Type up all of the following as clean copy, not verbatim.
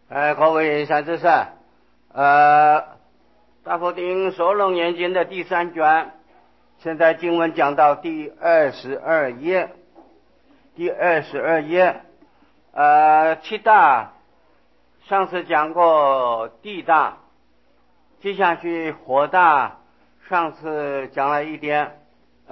各位善知识，大佛顶首楞严经的第3卷，现在经文讲到第22页，七大，上次讲过地大，接下去火大，上次讲了一点，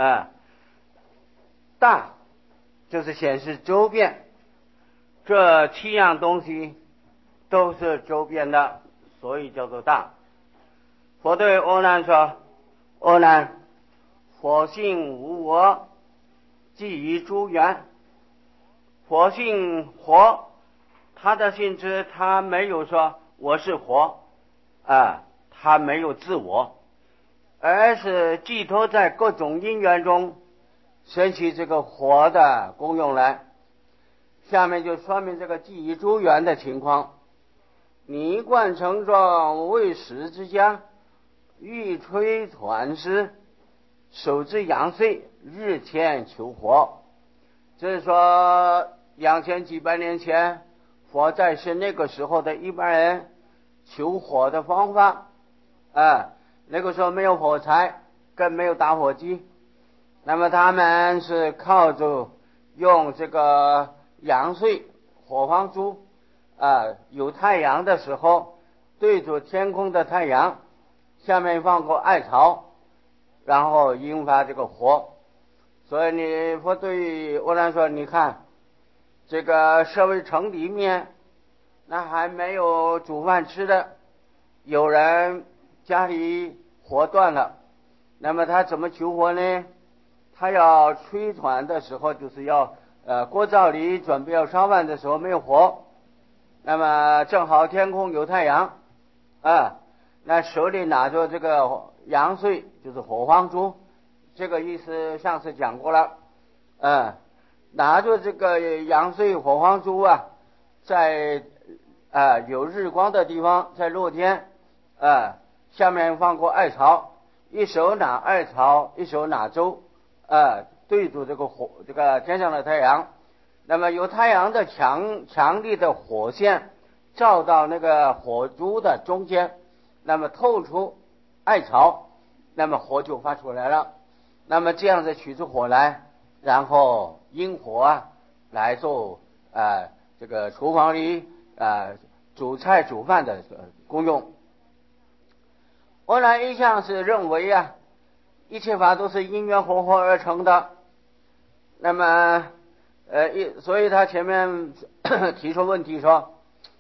大就是显示周边，这7样东西都是周边的，所以叫做大。佛对阿难说：阿难，佛性无我，即于诸缘。佛性活，他的性质，他没有说我是活，他没有自我，而是寄托在各种因缘中升起这个活的功用来。下面就说明这个寄于诸缘的情况。泥贯成状，为食之家，欲吹传师，手之阳岁，日前求活。这是说2000几百年前佛在世那个时候的一般人求火的方法。那个时候没有火柴，更没有打火机，那么他们是靠着用这个阳岁火黄珠，有太阳的时候对着天空的太阳，下面放个艾草，然后引发这个火。所以你佛对阿难说，你看这个社会城里面，那还没有煮饭吃的，有人家里火断了，那么他怎么求火呢？他要吹传的时候，就是要锅灶里准备要烧饭的时候没有火，那么正好天空有太阳，那手里拿着这个阳岁，就是火黄珠，这个意思上次讲过了。拿着这个阳岁火黄珠在有日光的地方，在露天，下面放过艾草，一手拿艾草，一手拿粥，对着这个天上的太阳，那么有太阳的强力的火线照到那个火珠的中间，那么透出艾草，那么火就发出来了。那么这样子取出火来，然后引火来做这个厨房里煮菜煮饭的功用。阿难一向是认为一切法都是因缘和合而成的，那么所以他前面提出问题说，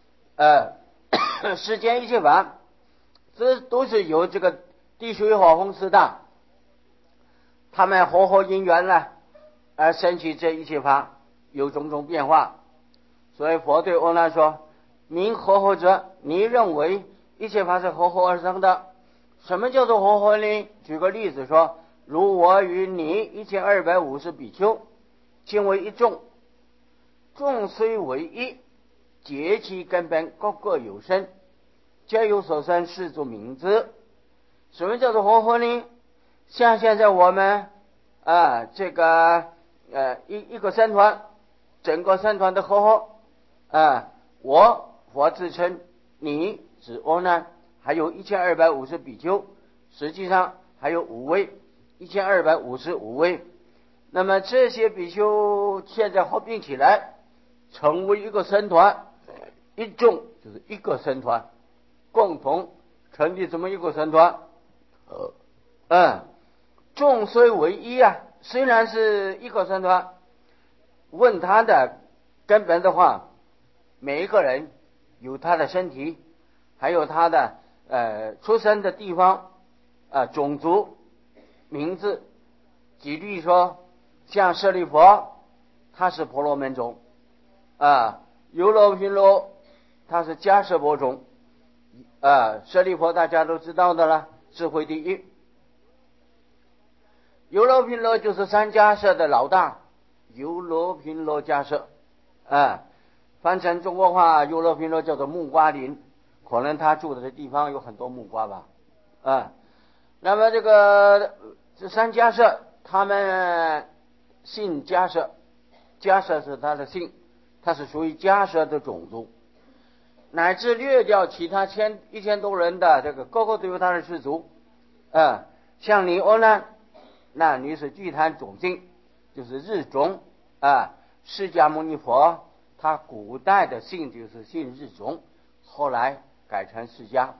世间一切法这都是由这个地水火风4大他们和合因缘而升起这一切法，有种种变化。所以佛对阿难说，名和合者，你认为一切法是和合而生的。什么叫做和合呢？举个例子说，如我与你1250比丘，今为一众，众虽为一，结其根本，各个有身，皆有所生，是作名字。什么叫做和合呢？像现在我们这个一个僧团，整个僧团的和合，我自称，你指阿难，还有1250比丘，实际上还有5位，1255位。那么这些比丘现在合并起来，成为一个僧团，一众就是一个僧团，共同成立这么一个僧团。众虽为一虽然是一个僧团，问他的根本的话，每一个人有他的身体，还有他的出生的地方，种族，名字。举例说，像舍利弗，他是婆罗门种，优罗频罗他是迦叶波种，舍利弗大家都知道的了，智慧第一。优罗频罗就是3迦叶的老大，优罗频罗迦叶，翻成中国话，优罗频罗叫做木瓜林，可能他住的地方有很多木瓜吧。那么这3迦叶他们姓迦叶，迦叶是他的姓，他是属于迦叶的种族。 乃至掠掉其他1000多人的这个个个都有他的氏族，像你欧难，那你是具坛种姓，就是日种释迦牟尼佛他古代的姓就是姓日种，后来改成释迦。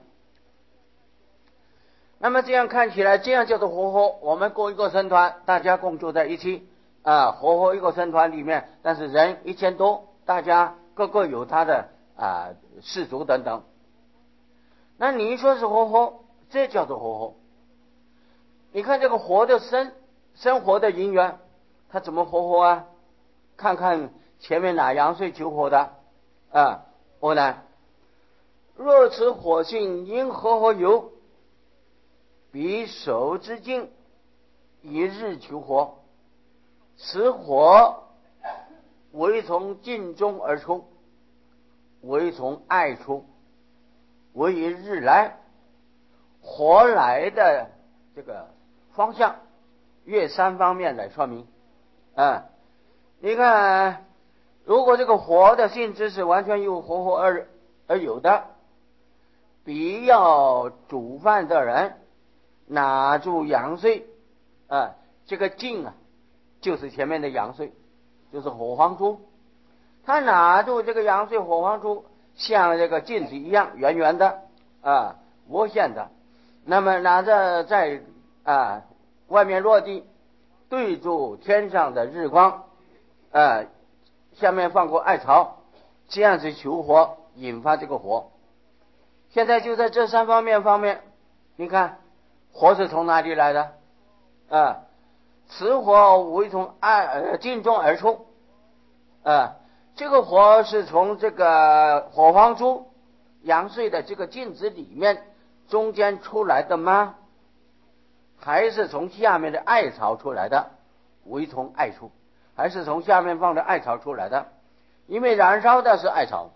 那么这样看起来，这样叫做活活，我们过一个僧团，大家共住在一起活活一个僧团里面，但是人1000多，大家各个有他的氏族等等。那你说是活活，这叫做活活。你看这个活的生活的因缘，他怎么活活啊？看看前面哪阳岁求活的我呢，若此火性因何有？彼手之境一日求活，此火为从境中而出，为从爱出，为以日来。火来的这个方向越3方面来说明你看，如果这个火的性质是完全由活而有的，必要煮饭的人拿住阳岁这个镜就是前面的阳岁，就是火黄珠，他拿住这个阳岁火黄珠，像这个镜子一样圆圆的窝线的，那么拿着在外面落地，对住天上的日光下面放过艾草，这样子求火，引发这个火。现在就在这3方面，你看火是从哪里来的此火为从境中而出这个火是从这个火黄珠阳岁的这个镜子里面中间出来的吗？还是从下面的艾草出来的？为从爱出，还是从下面放的艾草出来的？因为燃烧的是艾草。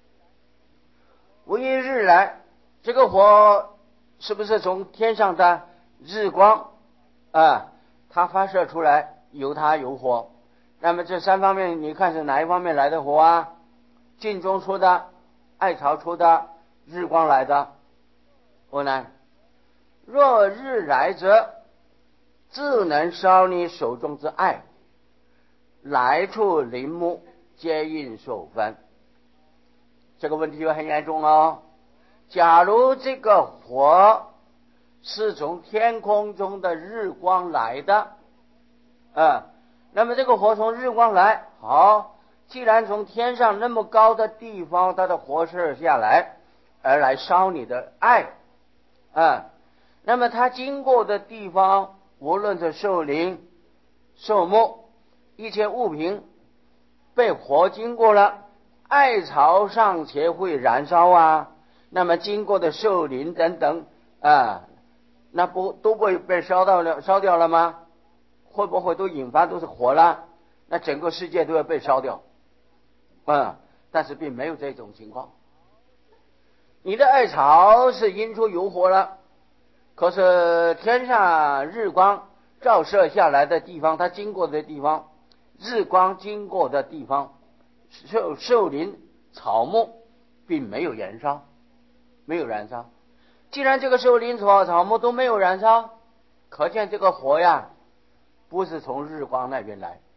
为日来，这个火是不是从天上的日光它发射出来，有它有火。那么这3方面，你看是哪一方面来的火镜中出的，艾草出的，日光来的。我呢，若日来者，自能烧你手中之爱，来处林木皆应受分。这个问题就很严重假如这个火是从天空中的日光来的那么这个火从日光来，好，既然从天上那么高的地方它的火射下来，而来烧你的爱那么它经过的地方，无论是树林树木一切物品被火经过了，艾草尚且会燃烧那么经过的树林等等那不都会被烧掉了吗？会不会都引发都是火了？那整个世界都要被烧掉但是并没有这种情况。你的艾草是因出有火了，可是天上日光照射下来的地方，它经过的地方，日光经过的地方，树林草木并没有燃烧，没有燃烧。既然这个树林草木都没有燃烧，可见这个火不是从日光那边来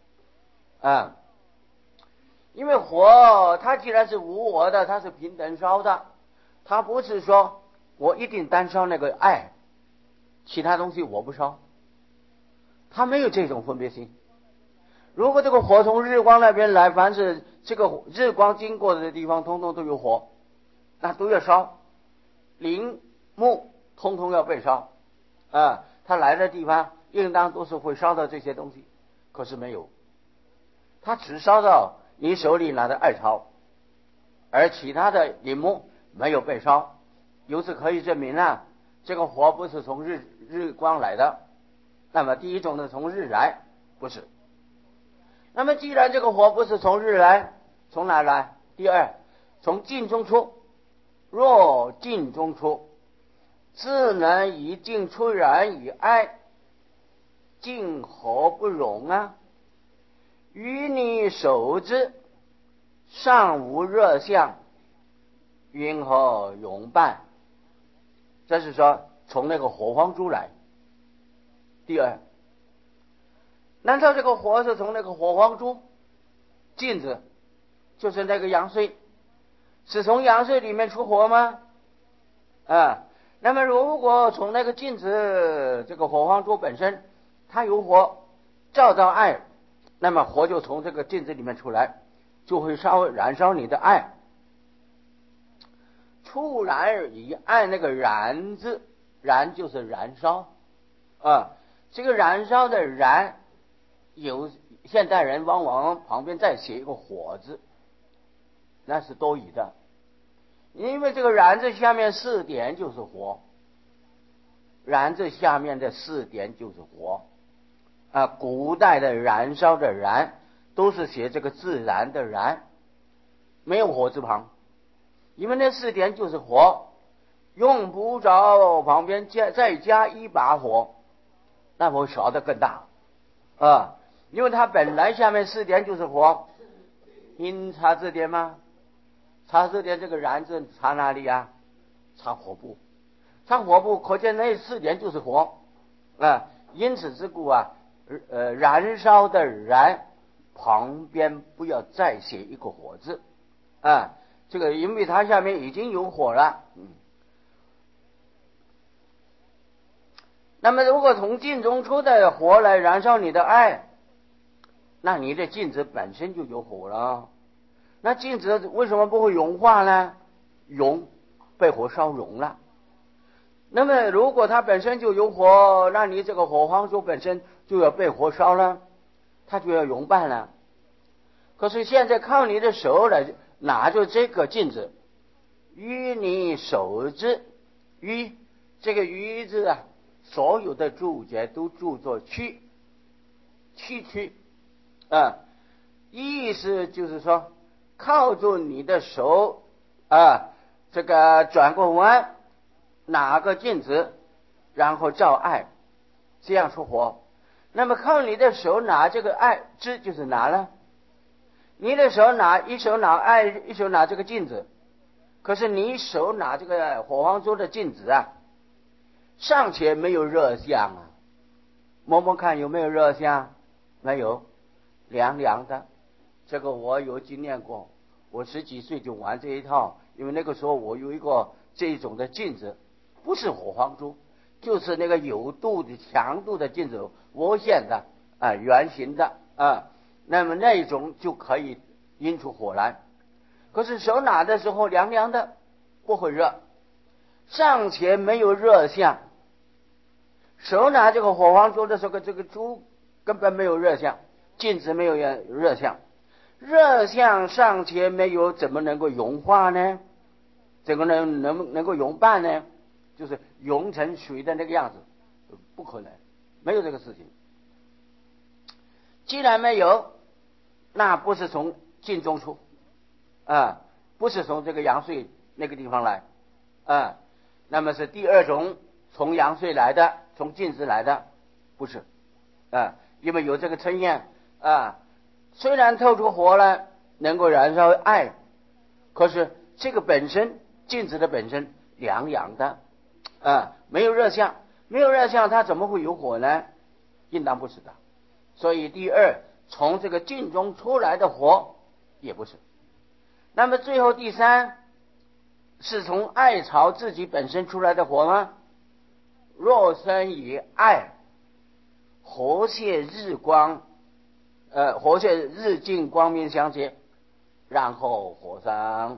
因为火它既然是无我的，它是平等烧的，它不是说我一定单烧那个爱，其他东西我不烧，它没有这种分别心。如果这个火从日光那边来，凡是这个日光经过的地方通通都有火，那都要烧，林木通通要被烧它来的地方应当都是会烧到这些东西，可是没有，它只烧到你手里拿的艾草，而其他的林木没有被烧。由此可以证明这个火不是从日光来的。那么第一种呢，从日来不是。那么既然这个火不是从日来，从哪来？第二，从境中出。若境中出，自能以境出然以爱，境何不容与你手之尚无热相， 因何永伴？这是说从那个火方珠来。第二，难道这个火是从那个火方珠镜子，就是那个阳水，是从阳水里面出火吗？那么如果从那个镜子这个火方珠本身它有火照到爱，那么火就从这个镜子里面出来，就会燃烧你的爱。出燃以爱，那个燃字，燃就是燃烧这个燃烧的燃，有现代人往往旁边再写一个火字，那是多余的，因为这个燃字下面4点就是火，燃字下面的4点就是火古代的燃烧的燃都是写这个自然的燃，没有火字旁，因为那4点就是火，用不着旁边再加一把火，那火烧得更大因为它本来下面4点就是火。您查字典吗？查字典这个燃字查哪里啊？查火部，查火部，可见那4点就是火因此之故燃烧的燃旁边不要再写一个火字这个因为它下面已经有火了那么如果从镜中出的火来燃烧你的爱，那你的镜子本身就有火了，那镜子为什么不会融化呢？被火烧融了。那么如果它本身就有火，那你这个火方珠本身就要被火烧了，它就要熔办了。可是现在靠你的手来拿着这个镜子，与你手之与这个与字所有的注解都注作去意思就是说靠住你的手这个转过弯，拿个镜子，然后照爱，这样出火。那么靠你的手拿这个爱之，就是拿了你的手一手拿爱，一手拿这个镜子，可是你手拿这个火方珠的镜子尚且没有热相摸摸看有没有热相？没有，凉凉的。这个我有经验过，我10几岁就玩这一套，因为那个时候我有一个这种的镜子，不是火方珠，就是那个有度的强度的镜子，涡线的圆形的那么那一种就可以引出火来。可是手拿的时候凉凉的，不会热，尚且没有热相。手拿这个火方珠的时候，这个珠根本没有热相，镜子没有热相，热相尚且没有，怎么能够融化呢？怎么能够融办呢？就是融成水的那个样子，不可能，没有这个事情。既然没有，那不是从镜中出不是从这个阳水那个地方来那么是第二种从阳水来的，从镜子来的，不是因为有这个称验虽然透出火来能够燃烧爱，可是这个本身镜子的本身凉凉的没有热相，没有热相它怎么会有火呢？应当不是的。所以第二，从这个镜中出来的火也不是。那么最后第三，是从爱巢自己本身出来的火吗？若生以爱，何谢日光何谢日镜光明相接，然后火生。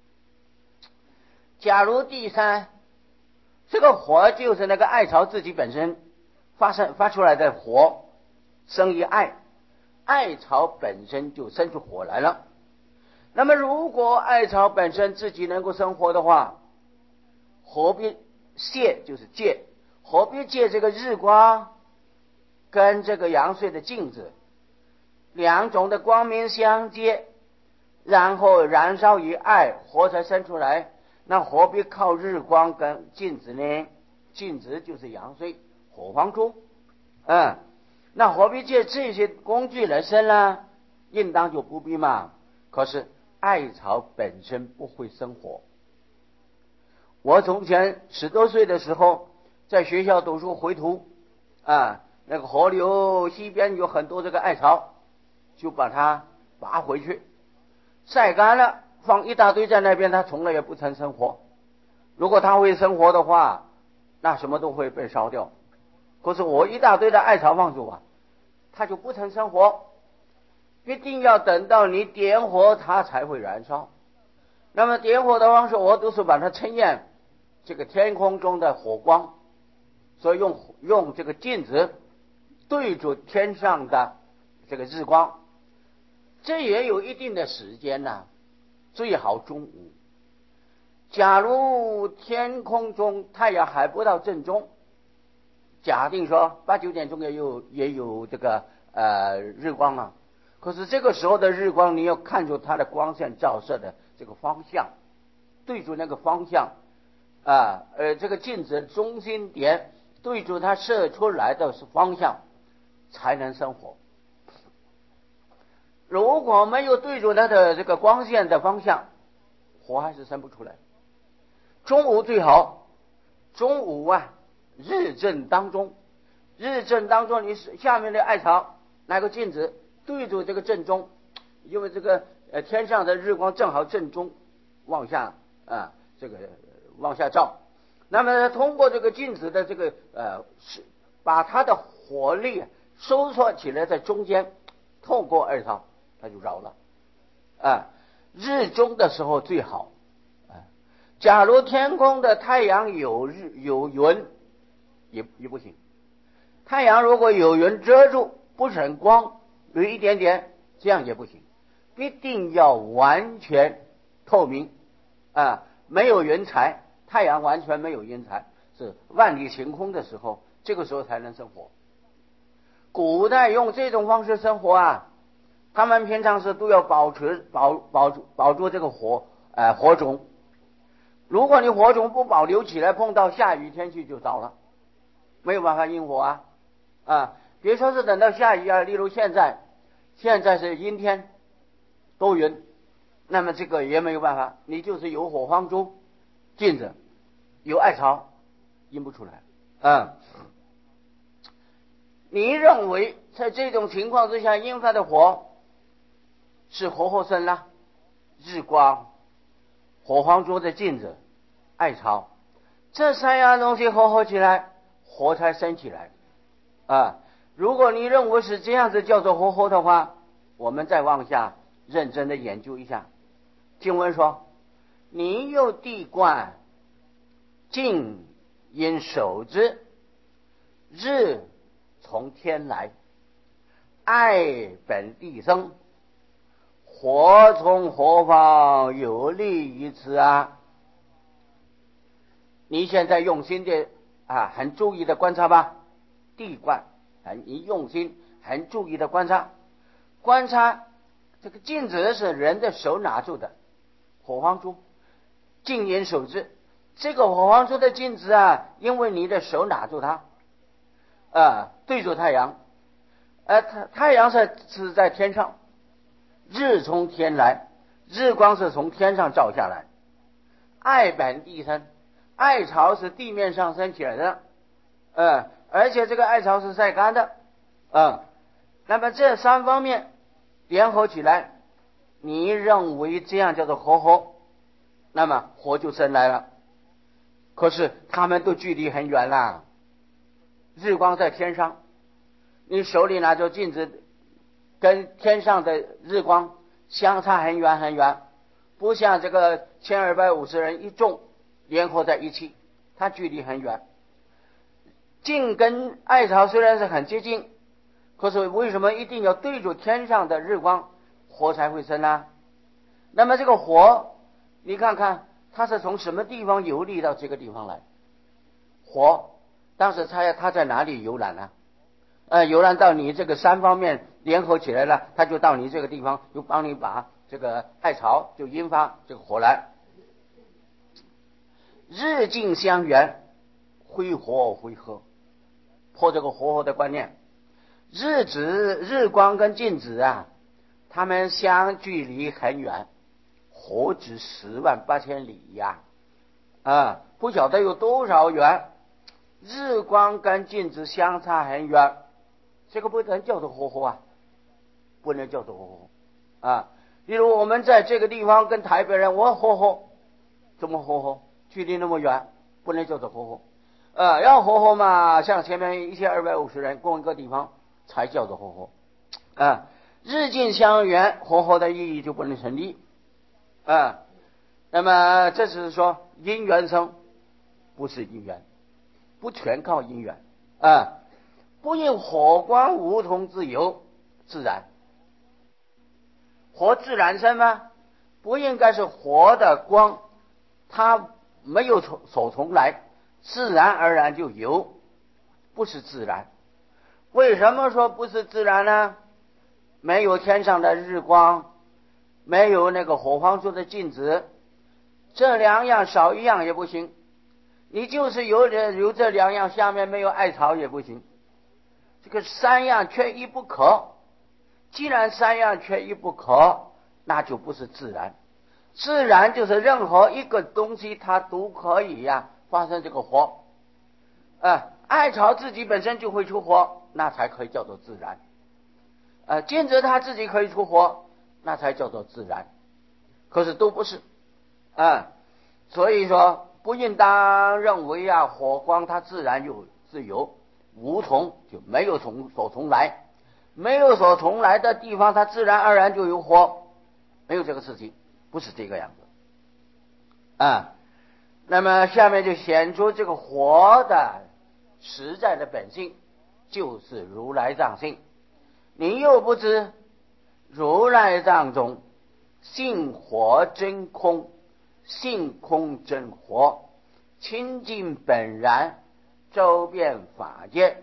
假如第三，这个火就是那个爱巢自己本身发出来的火，生于爱，爱巢本身就生出火来了。那么如果爱巢本身自己能够生火的话，何必就是借，何必借这个日光跟这个阳水的镜子两种的光明相接，然后燃烧于爱，火才生出来？那何必靠日光跟镜子呢？镜子就是阳水火方珠那何必借这些工具来生呢？应当就不必嘛。可是爱巢本身不会生火我从前10多岁的时候，在学校读书回途啊，那个河流西边有很多这个艾草，就把它拔回去，晒干了，放一大堆在那边，它从来也不曾生活。如果它会生活的话，那什么都会被烧掉。可是我一大堆的艾草放住啊，它就不曾生活，一定要等到你点火它才会燃烧。那么点火的方式，我都是把它称验这个天空中的火光，所以用这个镜子对住天上的这个日光，这也有一定的时间呢，最好中午。假如天空中太阳还不到正中，假定说8、9点钟也有这个日光啊，可是这个时候的日光，你要看出它的光线照射的这个方向，对住那个方向这个镜子中心点对住它射出来的方向才能生火。如果没有对住它的这个光线的方向，火还是生不出来。中午最好，中午啊，日正当中，你下面的艾草拿个镜子对住这个正中，因为这个天上的日光正好正中往下这个往下照，那么通过这个镜子的这个把它的火力收缩起来，在中间透过艾草，它就着了日中的时候最好假如天空的太阳有云也不行，太阳如果有云遮住，不是很光，有一点点，这样也不行，一定要完全透明没有云彩，太阳完全没有云彩，是万里晴空的时候，这个时候才能生火。古代用这种方式生活他们平常是都要保住这个火种。如果你火种不保留起来，碰到下雨天气就着了，没有办法引火别说是等到下雨例如现在是阴天多云，那么这个也没有办法，你就是有火方珠镜子有艾草引不出来你认为在这种情况之下引发的火是火生了，日光、火方珠的镜子、艾草，这3样东西合起来，火才生起来如果你认为是这样子叫做火的话，我们再往下认真的研究一下。经文说，你有地观，镜因手之，日从天来，艾本地生，火从何方有利于此你现在用心的很注意的观察吧，地观你用心很注意的观察这个镜子是人的手拿住的火方珠，镜因手之，这个火方珠的镜子因为你的手拿住它对住太阳太阳是在天上，日从天来，日光是从天上照下来，艾本地生，艾草是地面上升起来的而且这个艾草是晒干的那么这3方面联合起来，你认为这样叫做火那么火就生来了。可是他们都距离很远啦，日光在天上，你手里拿着镜子跟天上的日光相差很远很远，不像这个1250人一众联合在一起，它距离很远。镜跟艾草虽然是很接近，可是为什么一定要对住天上的日光，火才会生呢？那么这个火你看看它是从什么地方游历到这个地方来？火当时它在哪里游览呢游览到你这个3方面联合起来了，它就到你这个地方，就帮你把这个艾草就引发这个火来。日镜相缘，灰火灰合，破这个火的观念。日光跟镜子它们相距离很远，火指108000里不晓得有多少远，日光跟镜子相差很远，这个不能叫做活活啊，不能叫做活活啊。例如我们在这个地方跟台北人，我活活，怎么活活？距离那么远，不能叫做活活。要活活嘛，像前面1250人共一个地方才叫做活活。日近相远，活活的意义就不能成立。那么这是说因缘生，不是因缘，不全靠因缘。不因火光无从自由自然。火自然生吗？不应该是火的光，它没有所从来，自然而然就有，不是自然。为什么说不是自然呢？没有天上的日光，没有那个火方出的镜子，这两样少一样也不行。你就是有这两样，下面没有艾草也不行。这个三样缺一不可。既然三样缺一不可，那就不是自然。自然就是任何一个东西它都可以发生这个火。艾草自己本身就会出火，那才可以叫做自然。镜子它自己可以出火，那才叫做自然。可是都不是。所以说不应当认为火光它自然有自由，无从就没有所从来，没有所从来的地方，它自然而然就有火，没有这个事情，不是这个样子。那么下面就显出这个火的实在的本性，就是如来藏性。你又不知如来藏中性火真空，性空真火，清净本然，周遍法界。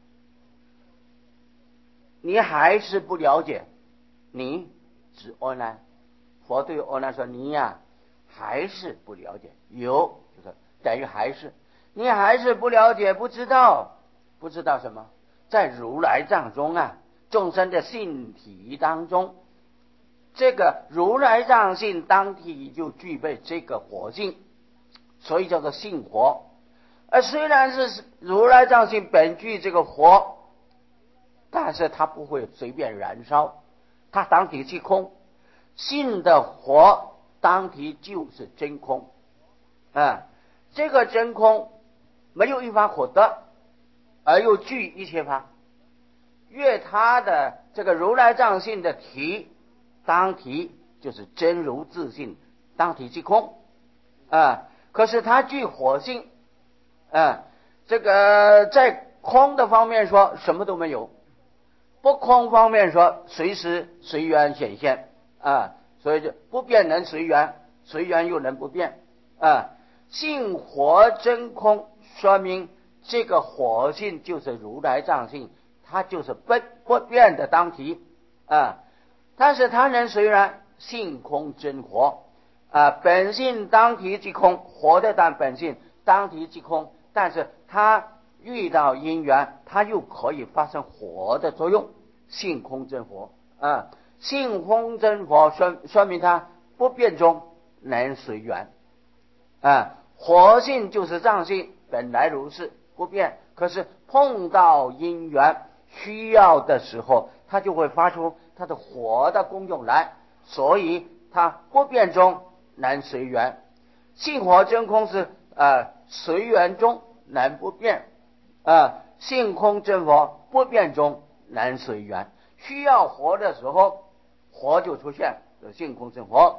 你还是不了解，你指阿难，佛对阿难说，你还是不了解，有就是等于还是，你还是不了解，不知道什么？在如来藏中众生的性体当中，这个如来藏性当体就具备这个火性，所以叫做性火。而虽然是如来藏性本具这个火，但是它不会随便燃烧，它当体即空。性的火当体就是真空。这个真空没有一法可得，而又具一切法。越它的这个如来藏性的体当体就是真如自性，当体即空。可是它具火性。这个在空的方面说什么都没有，不空方面说随时随缘显现。所以就不变能随缘，随缘又能不变。性火真空，说明这个火性就是如来藏性，它就是不变的当体。但是它能随缘，性空真火。本性当体即空，火的本性当体即空，但是它遇到因缘，它又可以发生火的作用，性空真火。性空真火说明它不变中能随缘。火性就是藏性，本来如是不变，可是碰到因缘需要的时候，它就会发出它的火的功用来，所以它不变中能随缘。性火真空是随缘中能不变。性空真火不变中能随缘，需要火的时候火就出现，性空真火。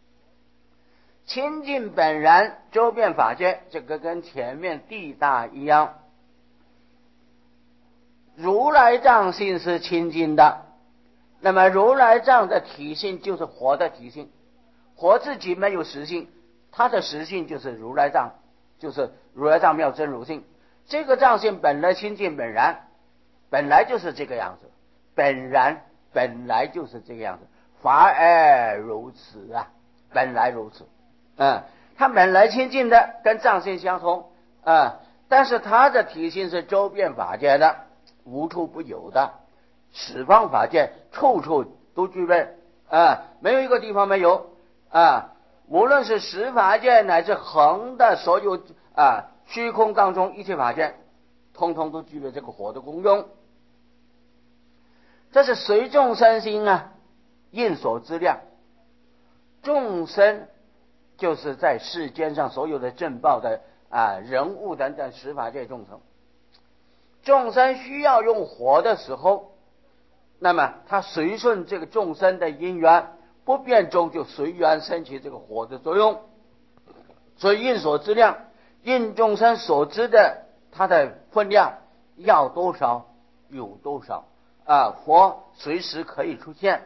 清净本然，周遍法界，这个跟前面地大一样。如来藏性是清净的，那么如来藏的体性就是火的体性，火自己没有实性，它的实性就是如来藏，就是如来藏妙真如性。这个藏性本来清净本然，本来就是这个样子，本然本来就是这个样子，法而如此本来如此。它本来清净的，跟藏性相同。但是它的体性是周遍法界的，无处不有的，十方法界处处都具备。没有一个地方没有。 无论是十法界乃至恒的所有虚空当中一切法界，通通都具备这个火的功用。这是随众生心应所知量。众生就是在世间上所有的正报的人物等等十法界众生。众生需要用火的时候，那么他随顺这个众生的因缘，不变中就随缘升起这个火的作用。所以应所知量，应众生所知的它的分量要多少有多少火随时可以出现。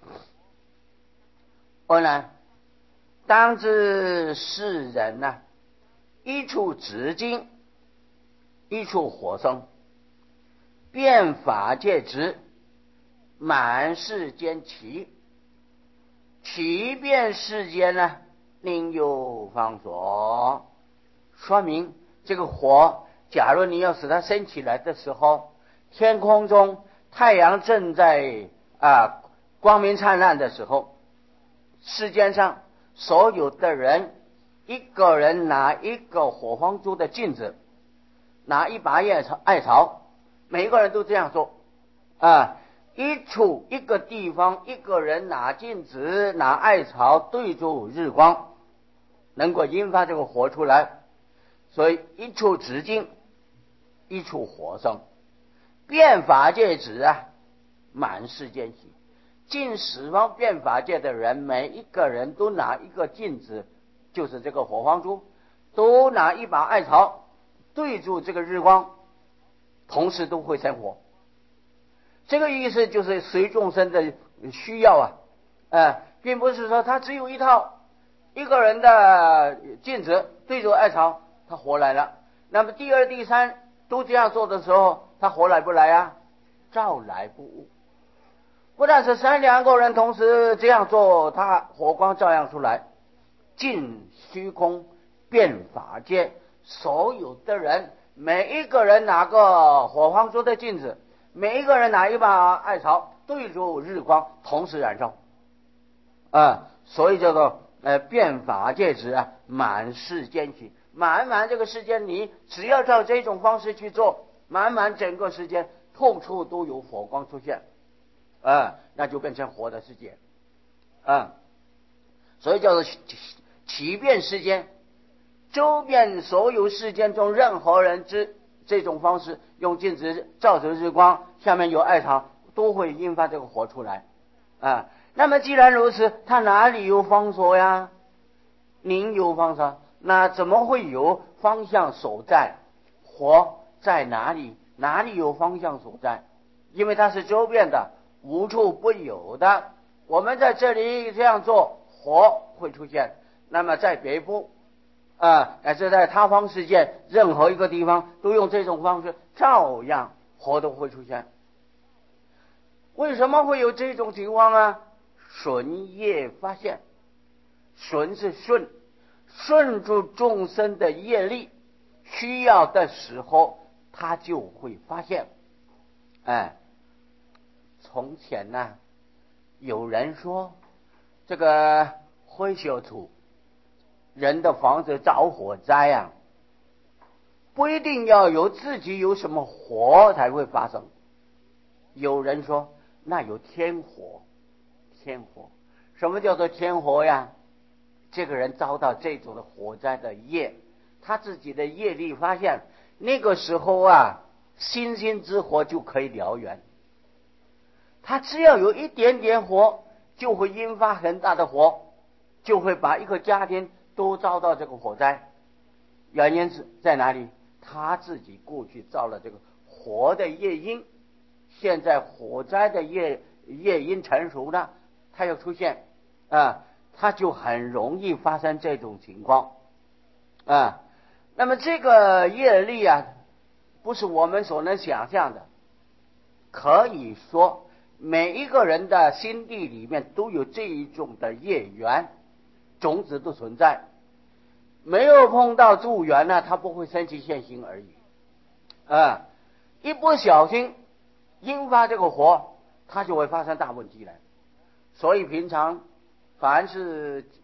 当然，当知世人一处直经，一处火生，变法界直，满世间奇。奇变世间另有方所。说明这个火，假如你要使它升起来的时候，天空中太阳正在光明灿烂的时候，世间上所有的人，一个人拿一个火光珠的镜子，拿一把艾草，每个人都这样做一个地方，一个人拿镜子拿艾草对住日光，能够引发这个火出来。所以一处直经，一处火生，变法界直满世间奇。进十方变法界的人，每一个人都拿一个镜子，就是这个火光珠，都拿一把艾草对住这个日光，同时都会生火。这个意思就是随众生的需要并不是说他只有一套一个人的镜子对着艾草，他火来了。那么第二、第三都这样做的时候，他火来不来照来不误。不但是2个人同时这样做，他火光照样出来。尽虚空变法界，所有的人每一个人拿个火光珠的镜子，每一个人拿一把艾草对着日光，同时燃烧所以叫做变法界直满世间奇。满这个世间里，只要照这种方式去做，满整个世间处处都有火光出现那就变成火的世界所以叫做奇变世间。周边所有世间中任何人之这种方式，用镜子照着日光，下面有艾草，都会引发这个火出来那么既然如此，它哪里有方所呀？宁有方所？那怎么会有方向所在？火在哪里？哪里有方向所在？因为它是周边的，无处不有的。我们在这里这样做，火会出现。那么在别部乃至在他方世界任何一个地方，都用这种方式，照样火都会出现。为什么会有这种情况顺业发现。顺是顺住众生的业力，需要的时候他就会发现从前有人说这个灰小土人的房子着火灾不一定要有自己有什么火才会发生。有人说那有天火。什么叫做天火呀？这个人遭到这种的火灾的业，他自己的业力发现，那个时候星星之火就可以燎原。他只要有一点点火，就会引发很大的火，就会把一个家庭都遭到这个火灾。原因是在哪里？他自己过去造了这个火的业因，现在火灾的业因成熟了，它要出现它就很容易发生这种情况那么这个业力不是我们所能想象的。可以说每一个人的心地里面都有这一种的业缘，种子都存在。没有碰到助缘它不会升起现行而已一不小心引发这个火，它就会发生大问题来。所以平常凡是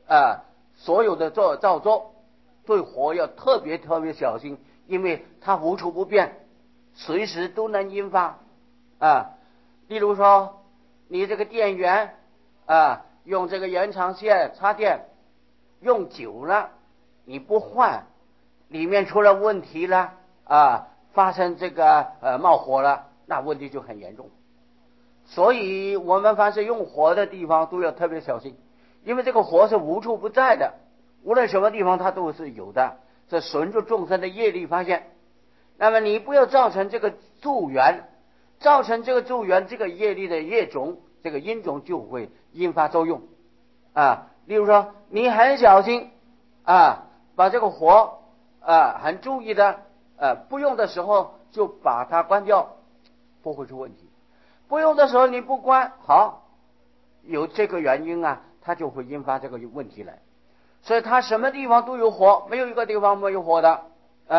所有的造作，对火要特别特别小心，因为它无处不变，随时都能引发例如说你这个电源用这个延长线插电用久了，你不换，里面出了问题了发生这个冒火了，那问题就很严重。所以我们凡是用火的地方都要特别小心，因为这个火是无处不在的，无论什么地方它都是有的，这顺着众生的业力发现。那么你不要造成这个助缘，造成这个助缘，这个业力的业种，这个因种就会引发作用例如说你很小心把这个火很注意的不用的时候就把它关掉，不会出问题。不用的时候你不关，好，有这个原因它就会引发这个问题来。所以它什么地方都有火，没有一个地方没有火的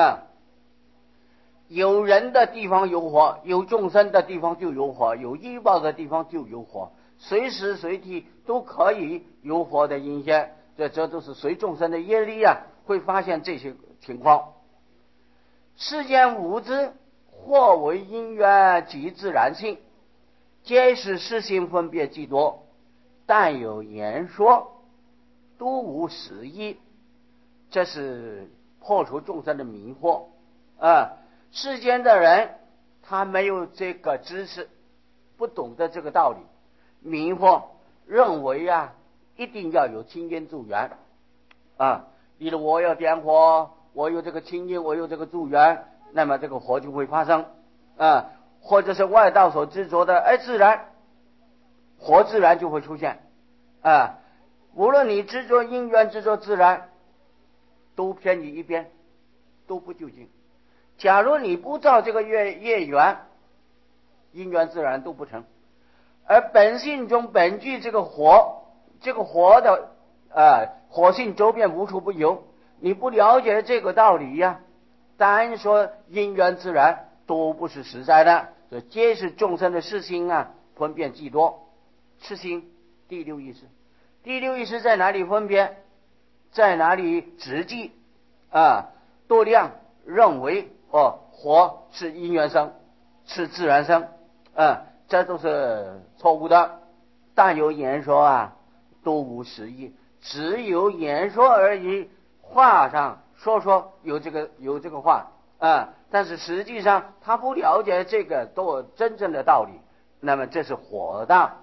有人的地方有火，有众生的地方就有火，有医报的地方就有火，随时随地都可以有火的影响。这都是随众生的业力会发现这些情况。世间无知，或为因缘及自然性，皆是实性分别既多，但有言说，都无实义。这是破除众生的迷惑世间的人他没有这个知识，不懂得这个道理，迷惑认为一定要有清音助缘例如我要点火，我有这个清音，我有这个助缘，那么这个火就会发生或者是外道所执着的自然火自然就会出现无论你执着因缘执着自然，都偏离一边，都不究竟。假如你不造这个业缘，因缘自然都不成。而本性中本具这个火，这个火的火性周边无处不有，你不了解这个道理单说因缘自然都不是实在的。这皆是众生的事心分辨既多。事心第六意识，第六意识在哪里分辨，在哪里直记多量认为火是因缘生，是自然生这都是错误的。但有言说都无实义，只有言说而已，话上说有这个话但是实际上他不了解这个都真正的道理。那么这是火的。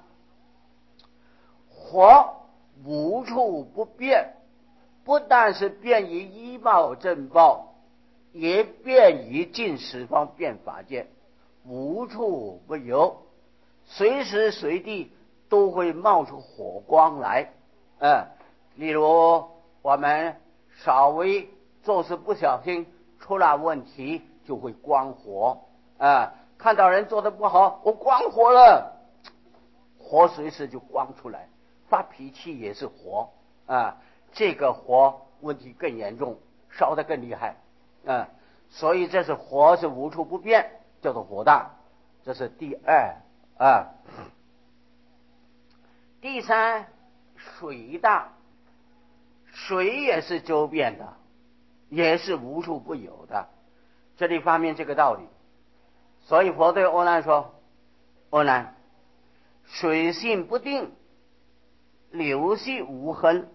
火无处不变，不但是变于依报正报，也变于尽十方变法界，无处不有，随时随地都会冒出火光来例如我们稍微做事不小心出了问题，就会光火看到人做得不好，我光火了，火随时就光出来。发脾气也是火这个火问题更严重，烧得更厉害所以这是火是无处不变，叫做火大。这是第二第三，水大。水也是周遍的，也是无处不有的，这里发明这个道理。所以佛对阿难说，阿难，水性不定，流系无痕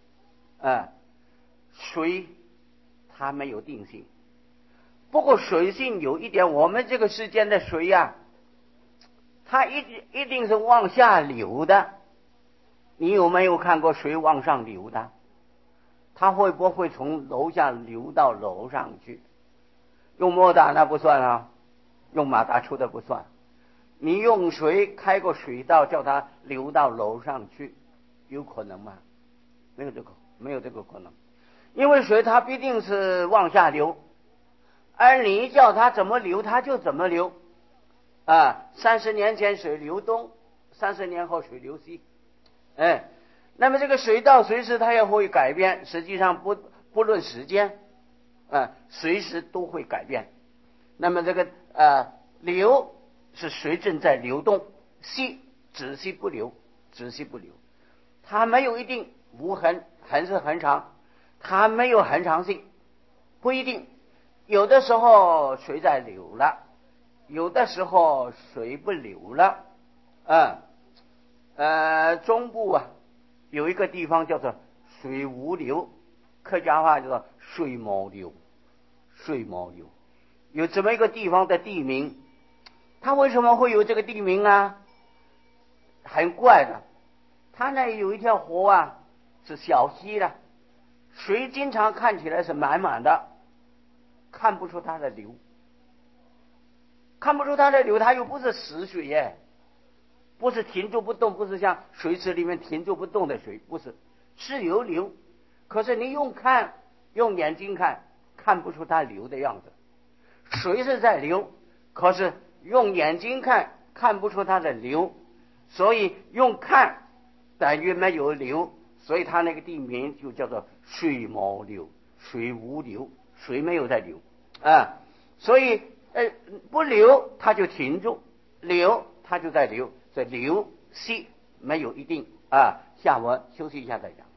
水它没有定性。不过水性有一点，我们这个世间的水它一定是往下流的。你有没有看过水往上流的？它会不会从楼下流到楼上去？用摩打那不算用马达出的不算。你用水开个水道叫它流到楼上去，有可能吗？没有这个可能。因为水它必定是往下流，而你叫它怎么流它就怎么流30年前水流东，30年后水流西那么这个水道随时它也会改变，实际上不论时间随时都会改变。那么这个流是水正在流动，息止息不流，止息不流，它没有一定无痕还是恒常，它没有恒常性，不一定。有的时候水在流了，有的时候水不流了。中部有一个地方叫做水无流，客家话叫做水冇流，水冇流，有这么一个地方的地名。它为什么会有这个地名啊？很怪的，它那有一条河是小溪的，水经常看起来是满满的，看不出它的流，看不出它的流，它又不是死水耶，不是停住不动，不是像水池里面停住不动的水，不是，是有流，可是你用眼睛看不出它流的样子。水是在流，可是用眼睛看不出它的流，所以用看等于没有流，所以它那个地名就叫做水冇流，水无流，水没有在流所以不流它就停住，流它就在流，这流息没有一定下文休息一下再讲。